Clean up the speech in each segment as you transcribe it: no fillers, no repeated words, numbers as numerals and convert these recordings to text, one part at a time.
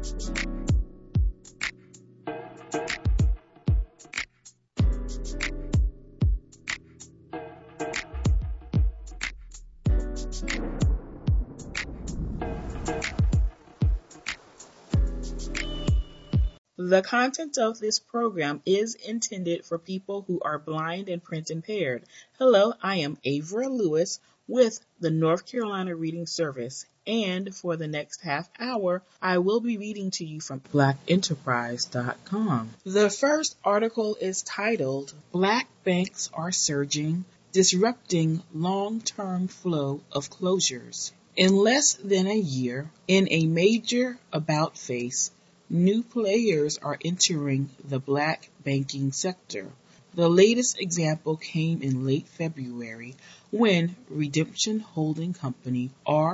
The content of this program is intended for people who are blind and print impaired. Hello, I am Avra Lewis with the North Carolina Reading Service, and for the next half hour, I will be reading to you from blackenterprise.com. The first article is titled, Black Banks Are Surging, Disrupting Long-Term Flow of Closures. In less than a year, in a major about-face, new players are entering the black banking sector. The latest example came in late February when Redemption Holding Company,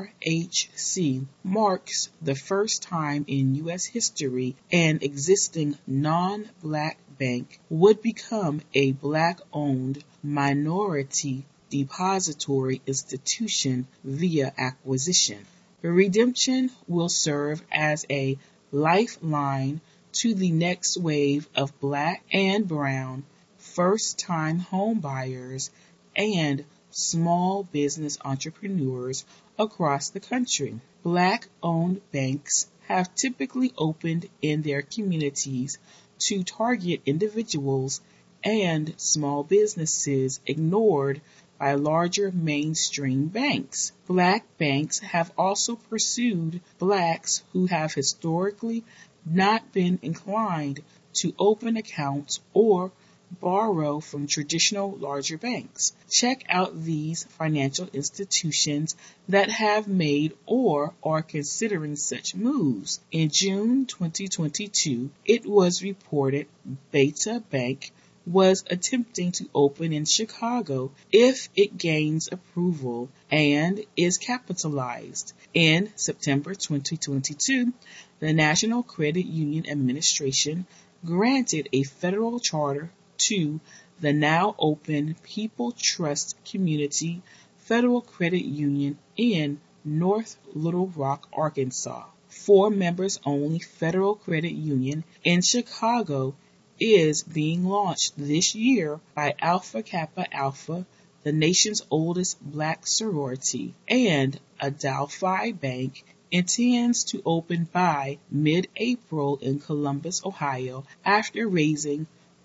RHC, marks the first time in U.S. history an existing non-black bank would become a black-owned minority depository institution via acquisition. Redemption will serve as a lifeline to the next wave of black and brown first-time home buyers and small business entrepreneurs across the country. Black-owned banks have typically opened in their communities to target individuals and small businesses ignored by larger mainstream banks. Black banks have also pursued blacks who have historically not been inclined to open accounts or borrow from traditional larger banks. Check out these financial institutions that have made or are considering such moves. In June 2022, it was reported Beta Bank was attempting to open in Chicago if it gains approval and is capitalized. In September 2022, the National Credit Union Administration granted a federal charter to the now open People Trust Community Federal Credit Union in North Little Rock, Arkansas. For members-only federal credit union in Chicago is being launched this year by Alpha Kappa Alpha, the nation's oldest black sorority, and Adelphi Bank intends to open by mid-April in Columbus, Ohio, after raising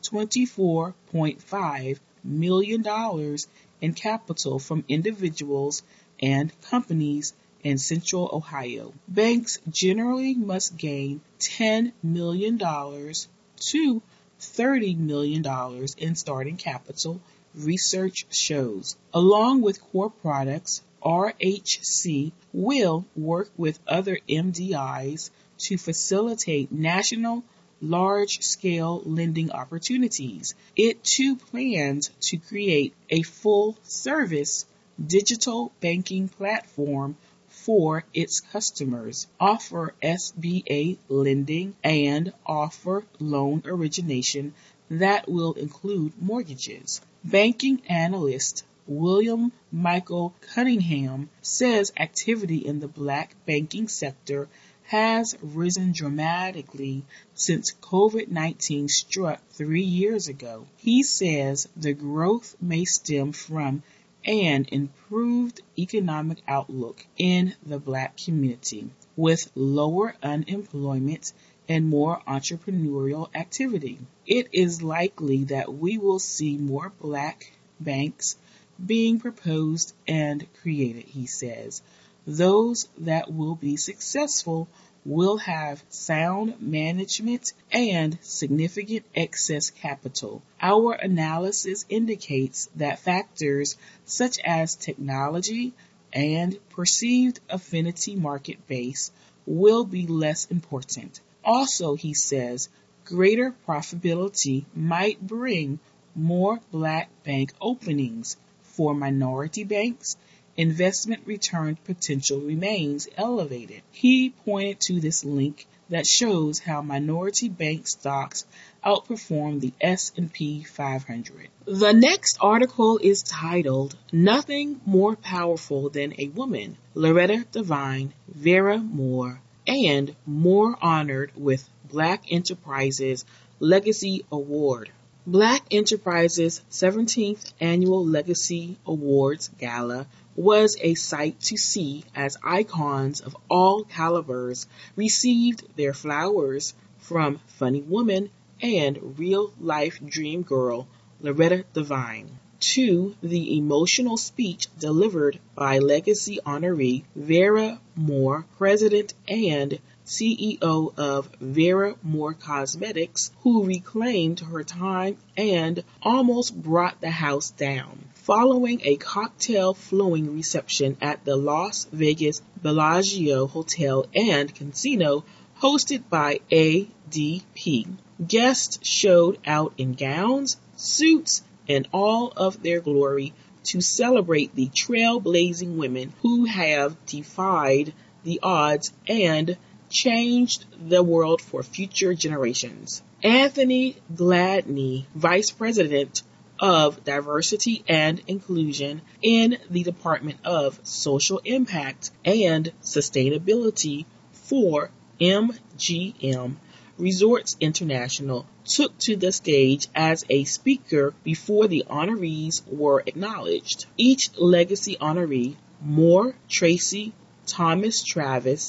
$24.5 million in capital from individuals and companies in Central Ohio. Banks generally must gain $10 million to $30 million in starting capital, research shows. Along with core products, RHC will work with other MDIs to facilitate national large-scale lending opportunities. It too plans to create a full-service digital banking platform for its customers, offer SBA lending, and offer loan origination that will include mortgages. Banking analyst William Michael Cunningham says activity in the black banking sector has risen dramatically since COVID-19 struck 3 years ago. He says the growth may stem from an improved economic outlook in the black community, with lower unemployment and more entrepreneurial activity. It is likely that we will see more black banks being proposed and created, he says. Those that will be successful will have sound management and significant excess capital. Our analysis indicates that factors such as technology and perceived affinity market base will be less important. Also, he says, greater profitability might bring more black bank openings. For minority banks, investment return potential remains elevated. He pointed to this link that shows how minority bank stocks outperform the S&P 500. The next article is titled, Nothing More Powerful Than a Woman, Loretta Devine, Vera Moore, and more honored with Black Enterprises Legacy Award. Black Enterprises' 17th Annual Legacy Awards Gala was a sight to see as icons of all calibers received their flowers, from funny woman and real-life dream girl Loretta Devine to the emotional speech delivered by legacy honoree Vera Moore, president and CEO of Vera Moore Cosmetics, who reclaimed her time and almost brought the house down. Following a cocktail-flowing reception at the Las Vegas Bellagio Hotel and Casino hosted by ADP, guests showed out in gowns, suits, and all of their glory to celebrate the trailblazing women who have defied the odds and changed the world for future generations. Anthony Gladney, Vice President of Diversity and Inclusion in the Department of Social Impact and Sustainability for MGM Resorts International, took to the stage as a speaker before the honorees were acknowledged. Each legacy honoree, Moore Tracy Thomas Travis,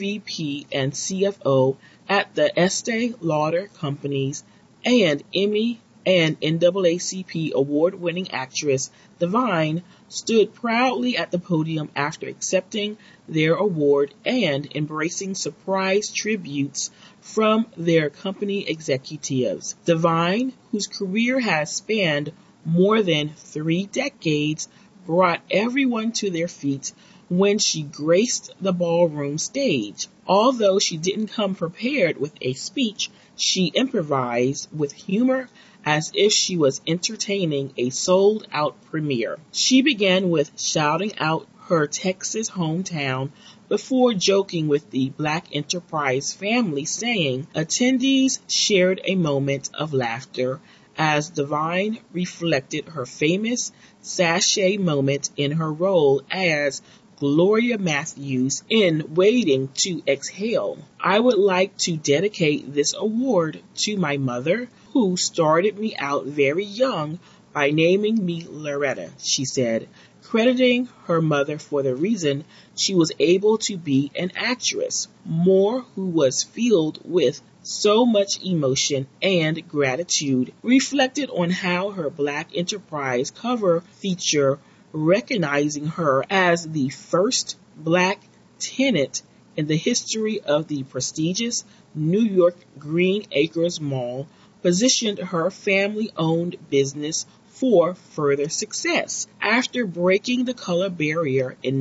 EVP and CFO at the Estee Lauder Companies, and Emmy and NAACP award-winning actress Devine, stood proudly at the podium after accepting their award and embracing surprise tributes from their company executives. Devine, whose career has spanned more than 3 decades, brought everyone to their feet when she graced the ballroom stage. Although she didn't come prepared with a speech, she improvised with humor as if she was entertaining a sold-out premiere. She began with shouting out her Texas hometown before joking with the Black Enterprise family, saying attendees shared a moment of laughter as Devine reflected her famous sachet moment in her role as Gloria Matthews in Waiting to Exhale. I would like to dedicate this award to my mother, who started me out very young by naming me Loretta, she said, crediting her mother for the reason she was able to be an actress. Moore, who was filled with so much emotion and gratitude, reflected on how her Black Enterprise cover feature recognizing her as the first Black tenant in the history of the prestigious New York Green Acres Mall, positioned her family-owned business for further success. After breaking the color barrier in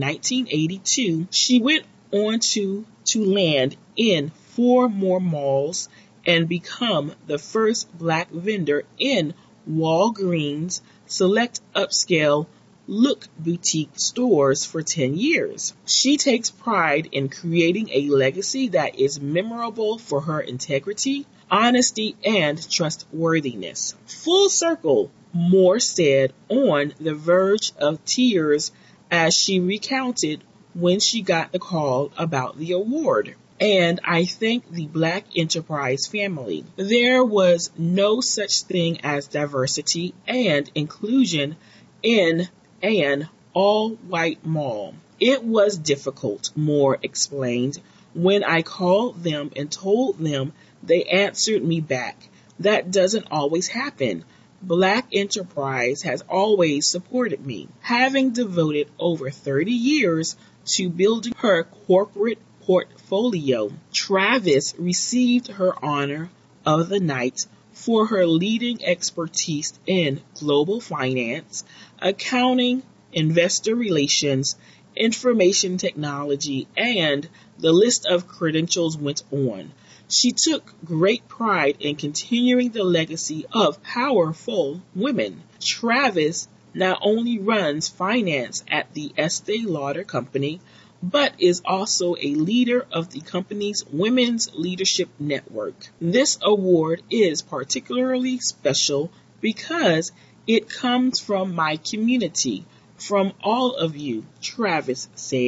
1982, she went on to land in 4 more malls and become the first Black vendor in Walgreens select upscale Look boutique stores for 10 years. She takes pride in creating a legacy that is memorable for her integrity, honesty, and trustworthiness. Full circle, Moore said, on the verge of tears as she recounted when she got the call about the award. And I thank the Black Enterprise family. There was no such thing as diversity and inclusion in an all-white mall. It was difficult, Moore explained. When I called them and told them, they answered me back. That doesn't always happen. Black Enterprise has always supported me. Having devoted over 30 years to building her corporate portfolio, Travis received her honor of the night for her leading expertise in global finance, accounting, investor relations, information technology, and the list of credentials went on. She took great pride in continuing the legacy of powerful women. Travis not only runs finance at the Estee Lauder Company, but is also a leader of the company's Women's Leadership Network. This award is particularly special because it comes from my community, from all of you, Travis said.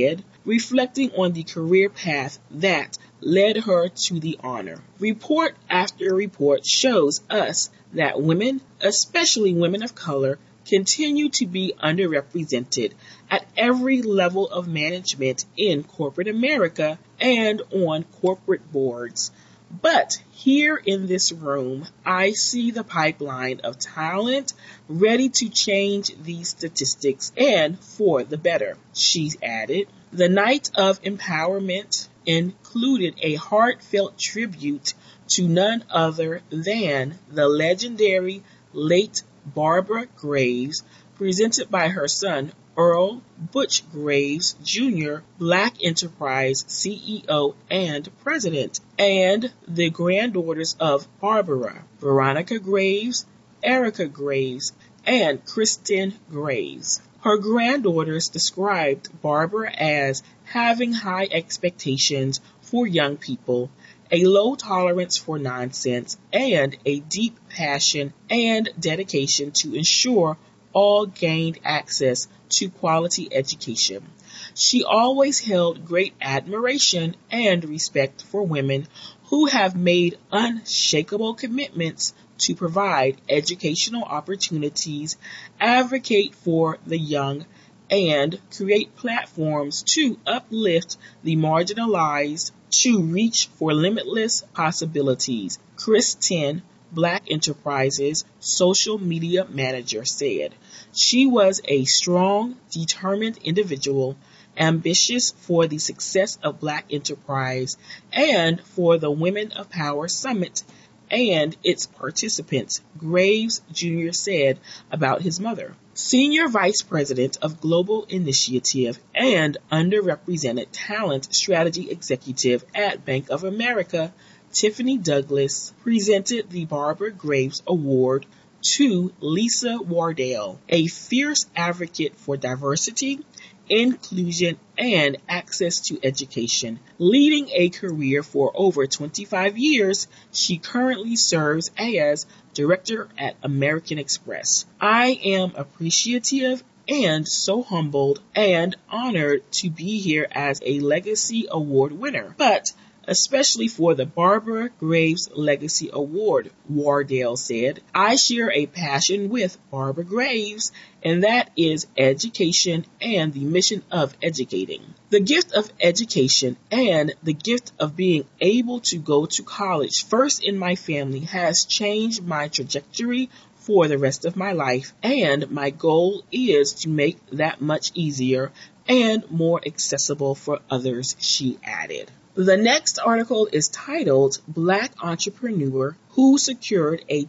reflecting on the career path that led her to the honor. Report after report shows us that women, especially women of color, continue to be underrepresented at every level of management in corporate America and on corporate boards. But here in this room, I see the pipeline of talent ready to change these statistics and for the better. She added, the night of empowerment included a heartfelt tribute to none other than the legendary late Barbara Graves, presented by her son Earl Butch Graves Jr., Black Enterprise CEO and President, and the granddaughters of Barbara, Veronica Graves, Erica Graves, and Kristen Graves. Her granddaughters described Barbara as having high expectations for young people, a low tolerance for nonsense, and a deep passion and dedication to ensure all gained access to quality education. She always held great admiration and respect for women who have made unshakable commitments to provide educational opportunities, advocate for the young, and create platforms to uplift the marginalized to reach for limitless possibilities. Kristen, Black Enterprises social media manager, said. She was a strong, determined individual, ambitious for the success of Black Enterprise and for the Women of Power Summit and its participants, Graves Jr. said about his mother. Senior Vice President of Global Initiative and Underrepresented Talent Strategy Executive at Bank of America, Tiffany Douglas, presented the Barbara Graves Award to Lisa Wardell, a fierce advocate for diversity, inclusion, and access to education. Leading a career for over 25 years, she currently serves as director at American Express. I am appreciative and so humbled and honored to be here as a Legacy Award winner, but especially for the Barbara Graves Legacy Award, Wardell said. I share a passion with Barbara Graves, and that is education and the mission of educating. The gift of education and the gift of being able to go to college first in my family has changed my trajectory for the rest of my life, and my goal is to make that much easier and more accessible for others, she added. The next article is titled Black Entrepreneur Who Secured a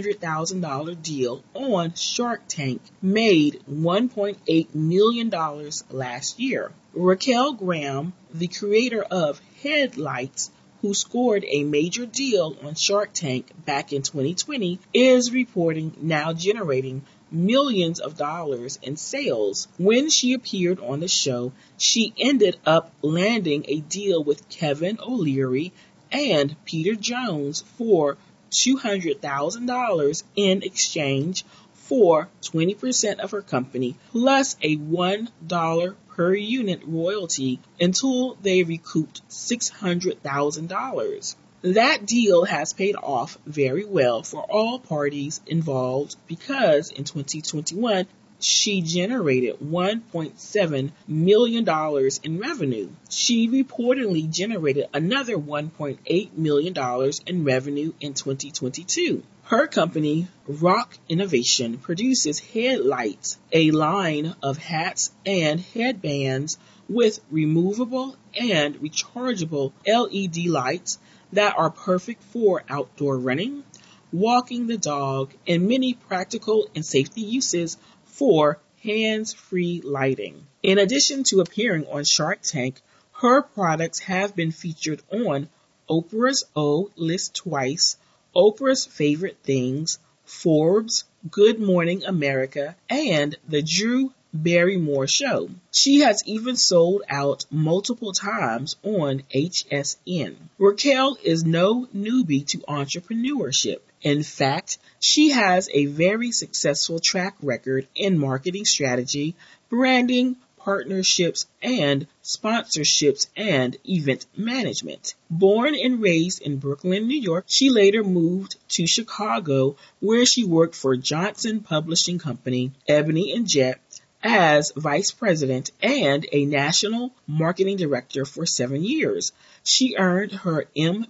$200,000 Deal on Shark Tank Made $1.8 million last year. Raquel Graham, the creator of Headlights, who scored a major deal on Shark Tank back in 2020, is reporting now generating millions of dollars in sales. When she appeared on the show, she ended up landing a deal with Kevin O'Leary and Peter Jones for $200,000 in exchange for 20% of her company, plus a $1 per unit royalty until they recouped $600,000. That deal has paid off very well for all parties involved because in 2021, she generated $1.7 million in revenue. She reportedly generated another $1.8 million in revenue in 2022. Her company, Rock Innovation, produces Headlights, a line of hats and headbands with removable and rechargeable LED lights that are perfect for outdoor running, walking the dog, and many practical and safety uses for hands-free lighting. In addition to appearing on Shark Tank, her products have been featured on Oprah's O List twice, Oprah's Favorite Things, Forbes, Good Morning America, and The Drew Barrymore Show. She has even sold out multiple times on HSN. Raquel is no newbie to entrepreneurship. In fact, she has a very successful track record in marketing strategy, branding, partnerships and sponsorships and event management. Born and raised in Brooklyn, New York, she later moved to Chicago, where she worked for Johnson Publishing Company, Ebony and Jet, as vice president and a national marketing director for 7 years. She earned her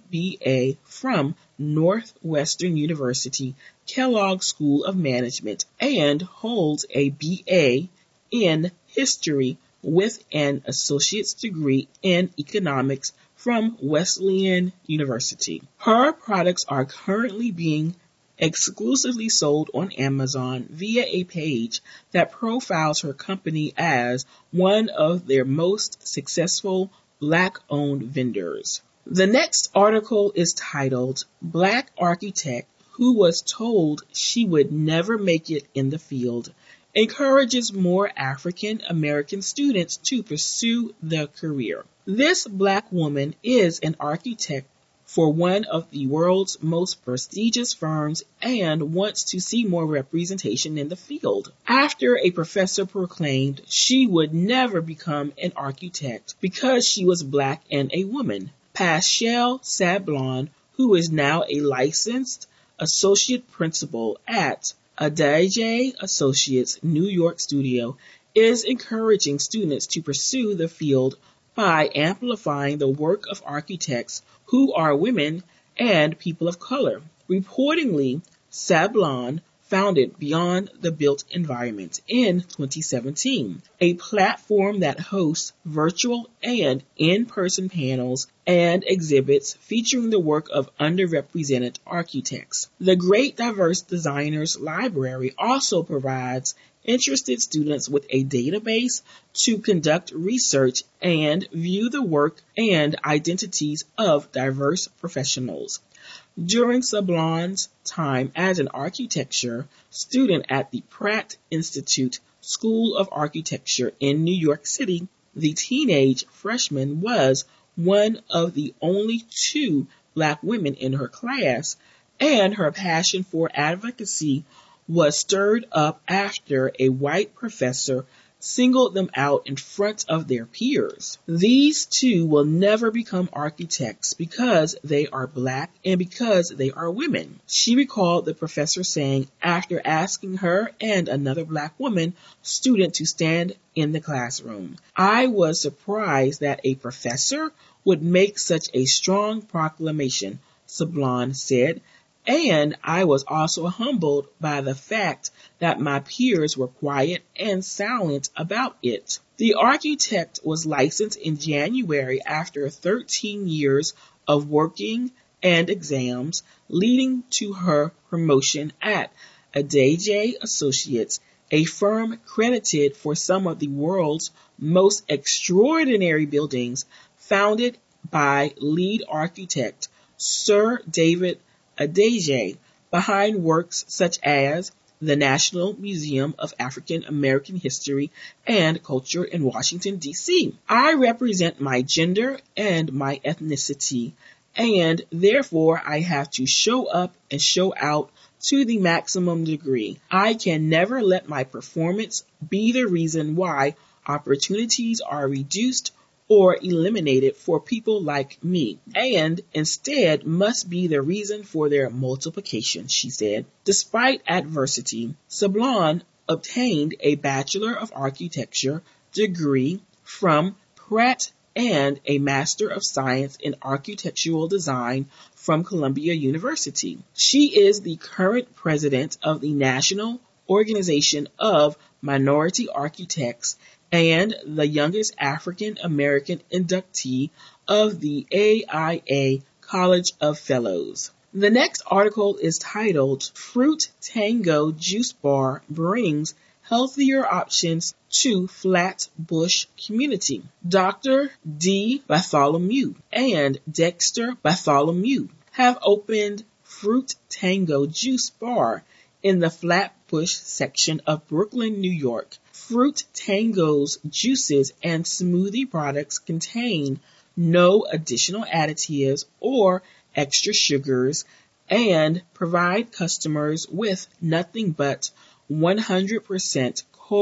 MBA from Northwestern University Kellogg School of Management and holds a BA in history with an associate's degree in economics from Wesleyan University. Her products are currently being exclusively sold on Amazon via a page that profiles her company as one of their most successful Black-owned vendors. The next article is titled, Black Architect Who Was Told She Would Never Make It in the Field Encourages More African American Students to Pursue the Career. This Black woman is an architect for one of the world's most prestigious firms and wants to see more representation in the field. After a professor proclaimed she would never become an architect because she was Black and a woman, Paschal Sablon, who is now a licensed associate principal at Adagio Associates New York studio, is encouraging students to pursue the field by amplifying the work of architects who are women and people of color. Reportedly, Sablon founded Beyond the Built Environment in 2017, a platform that hosts virtual and in-person panels and exhibits featuring the work of underrepresented architects. The Great Diverse Designers Library also provides interested students with a database to conduct research and view the work and identities of diverse professionals. During Sablon's time as an architecture student at the Pratt Institute School of Architecture in New York City, the teenage freshman was one of the only 2 Black women in her class, and her passion for advocacy was stirred up after a white professor singled them out in front of their peers. These 2 will never become architects because they are Black and because they are women, she recalled the professor saying after asking her and another Black woman student to stand in the classroom. I was surprised that a professor would make such a strong proclamation, Sablon said, and I was also humbled by the fact that my peers were quiet and silent about it. The architect was licensed in January after 13 years of working and exams, leading to her promotion at Adagio Associates, a firm credited for some of the world's most extraordinary buildings, founded by lead architect Sir David Adagio, behind works such as the National Museum of African American History and Culture in Washington, D.C. I represent my gender and my ethnicity, and therefore I have to show up and show out to the maximum degree. I can never let my performance be the reason why opportunities are reduced or eliminated for people like me, and instead must be the reason for their multiplication, she said. Despite adversity, Sablon obtained a Bachelor of Architecture degree from Pratt and a Master of Science in Architectural Design from Columbia University. She is the current president of the National Organization of Minority Architects and the youngest African American inductee of the AIA College of Fellows. The next article is titled, Fruit Tango Juice Bar Brings Healthier Options to Flatbush Community. Dr. D. Bartholomew and Dexter Bartholomew have opened Fruit Tango Juice Bar in the Flatbush section of Brooklyn, New York. Fruit Tango's juices and smoothie products contain no additional additives or extra sugars and provide customers with nothing but 100% cold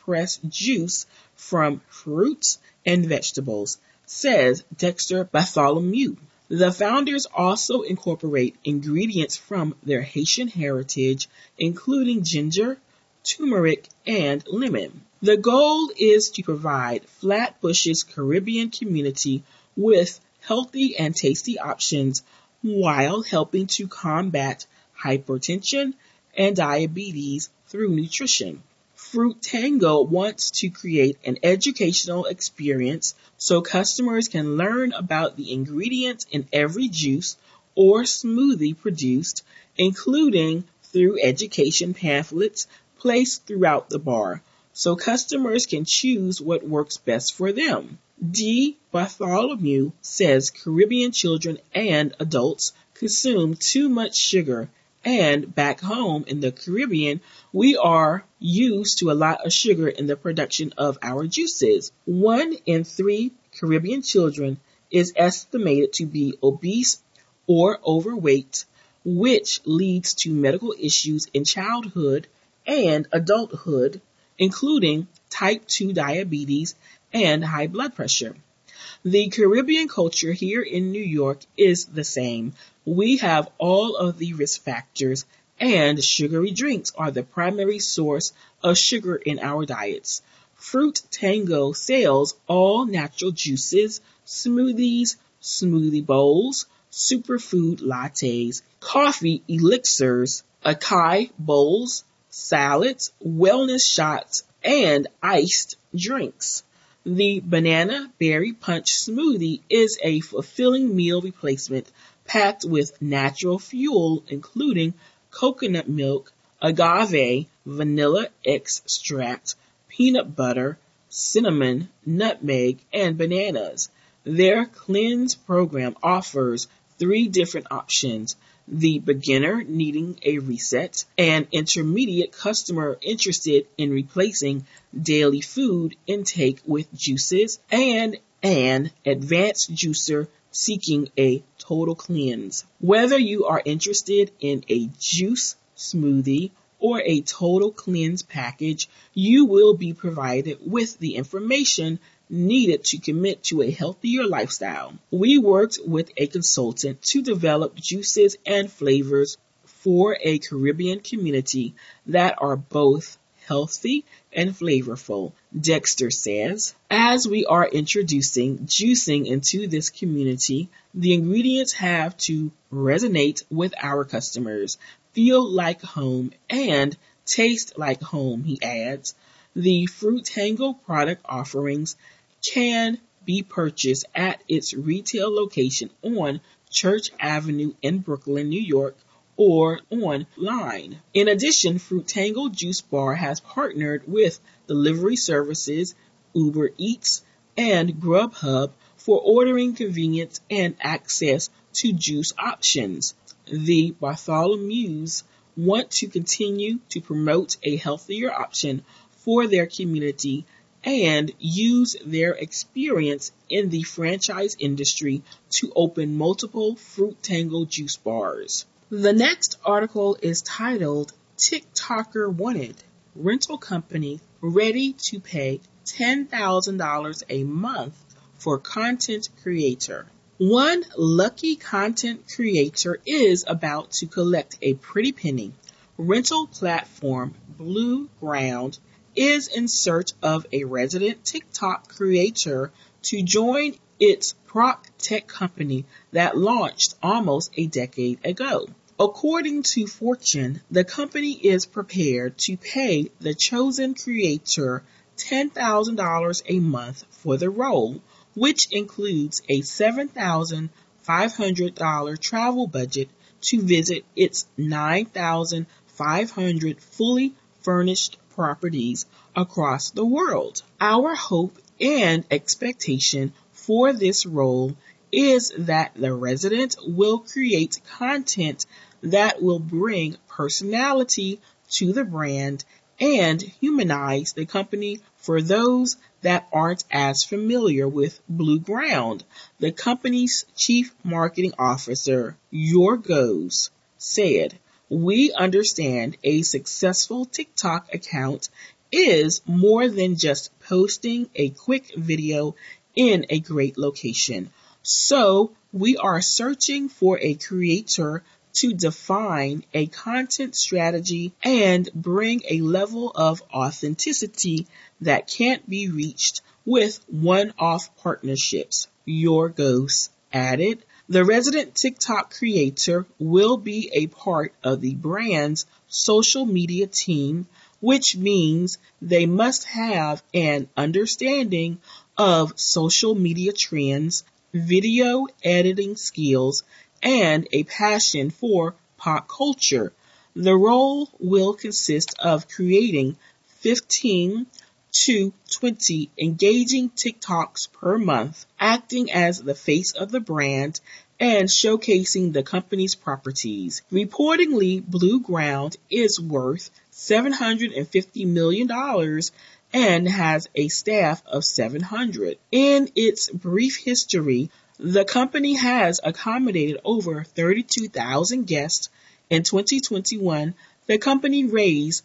press juice from fruits and vegetables, says Dexter Bartholomew. The founders also incorporate ingredients from their Haitian heritage, including ginger, turmeric, and lemon. The goal is to provide Flatbush's Caribbean community with healthy and tasty options while helping to combat hypertension and diabetes through nutrition. Fruit Tango wants to create an educational experience so customers can learn about the ingredients in every juice or smoothie produced, including through education pamphlets placed throughout the bar, so customers can choose what works best for them. D. Bartholomew says Caribbean children and adults consume too much sugar, and back home in the Caribbean, we are used to a lot of sugar in the production of our juices. 1 in 3 Caribbean children is estimated to be obese or overweight, which leads to medical issues in childhood and adulthood, including type 2 diabetes and high blood pressure. The Caribbean culture here in New York is the same. We have all of the risk factors, and sugary drinks are the primary source of sugar in our diets. Fruit Tango sells all natural juices, smoothies, smoothie bowls, superfood lattes, coffee elixirs, acai bowls, salads, wellness shots, and iced drinks. The banana berry punch smoothie is a fulfilling meal replacement packed with natural fuel, including coconut milk, agave, vanilla extract, peanut butter, cinnamon, nutmeg, and bananas. Their Cleanse program offers 3 different options: the beginner needing a reset, an intermediate customer interested in replacing daily food intake with juices, and an advanced juicer seeking a total cleanse. Whether you are interested in a juice, smoothie, or a total cleanse package, you will be provided with the information needed to commit to a healthier lifestyle. We worked with a consultant to develop juices and flavors for a Caribbean community that are both healthy and flavorful, Dexter says. As we are introducing juicing into this community, the ingredients have to resonate with our customers, feel like home, and taste like home, he adds. The Fruit Tango product offerings can be purchased at its retail location on Church Avenue in Brooklyn, New York, or online. In addition, Fruit Tango Juice Bar has partnered with delivery services Uber Eats and Grubhub for ordering convenience and access to juice options. The Bartholomews want to continue to promote a healthier option for their community and use their experience in the franchise industry to open multiple Fruit Tango juice bars. The next article is titled TikToker Wanted, Rental Company Ready to Pay $10,000 a Month for Content Creator. One lucky content creator is about to collect a pretty penny. Rental platform Blue Ground is in search of a resident TikTok creator to join its prop tech company that launched almost a decade ago. According to Fortune, the company is prepared to pay the chosen creator $10,000 a month for the role, which includes a $7,500 travel budget to visit its 9,500 fully furnished properties across the world. Our hope and expectation for this role is that the resident will create content that will bring personality to the brand and humanize the company for those that aren't as familiar with Blue Ground. The company's chief marketing officer, Yorgos, said, "We understand a successful TikTok account is more than just posting a quick video in a great location. So we are searching for a creator to define a content strategy and bring a level of authenticity that can't be reached with one-off partnerships. Your ghost added. The resident TikTok creator will be a part of the brand's social media team, which means they must have an understanding of social media trends, video editing skills, and a passion for pop culture. The role will consist of creating 15 to 20 engaging TikToks per month, acting as the face of the brand, and showcasing the company's properties. Reportedly, Blue Ground is worth $750 million and has a staff of 700. In its brief history, the company has accommodated over 32,000 guests. In 2021, the company raised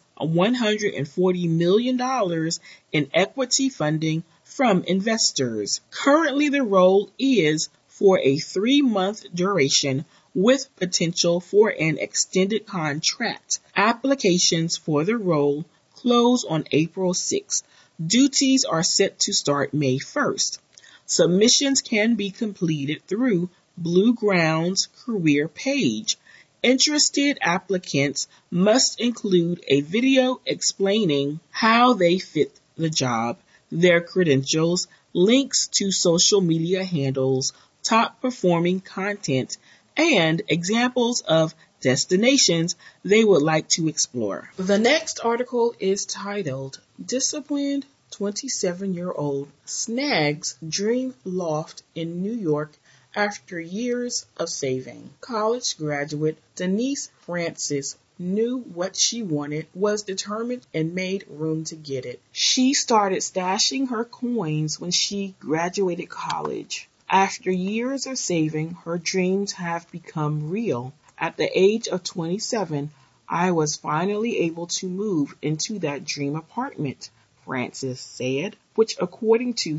$140 million in equity funding from investors. Currently, the role is for a 3-month duration with potential for an extended contract. Applications for the role close on April 6th. Duties are set to start May 1st. Submissions can be completed through Blue Ground's career page. Interested applicants must include a video explaining how they fit the job, their credentials, links to social media handles, top performing content, and examples of destinations they would like to explore. The next article is titled Disciplined 27-Year-Old Snags Dream Loft in New York After Years of Saving. College graduate Denise Francis knew what she wanted, was determined, and made room to get it. She started stashing her coins when she graduated college. After years of saving, her dreams have become real. At the age of 27, I was finally able to move into that dream apartment, Francis said, which according to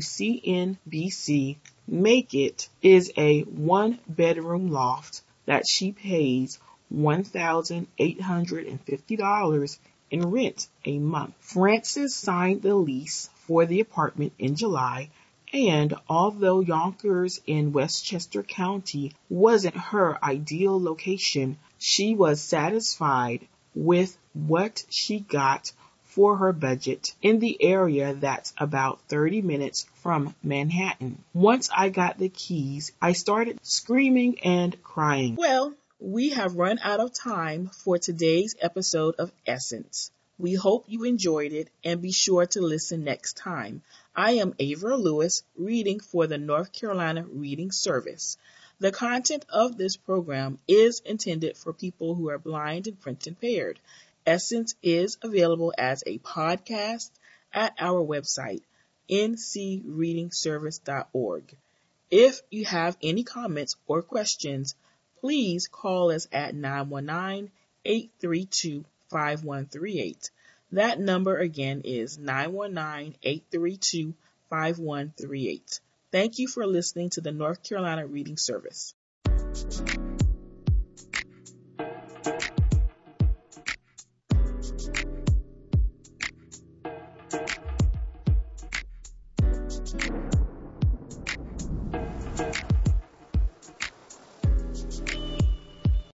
CNBC Make It is a 1-bedroom loft that she pays $1,850 in rent a month. Francis signed the lease for the apartment in July, and although Yonkers in Westchester County wasn't her ideal location, she was satisfied with what she got for her budget in the area that's about 30 minutes from Manhattan. Once I got the keys, I started screaming and crying. Well, we have run out of time for today's episode of Essence. We hope you enjoyed it and be sure to listen next time. I am Avra Lewis, reading for the North Carolina Reading Service. The content of this program is intended for people who are blind and print impaired. Essence is available as a podcast at our website, ncreadingservice.org. If you have any comments or questions, please call us at 919-832-5138. That number again is 919-832-5138. Thank you for listening to the North Carolina Reading Service.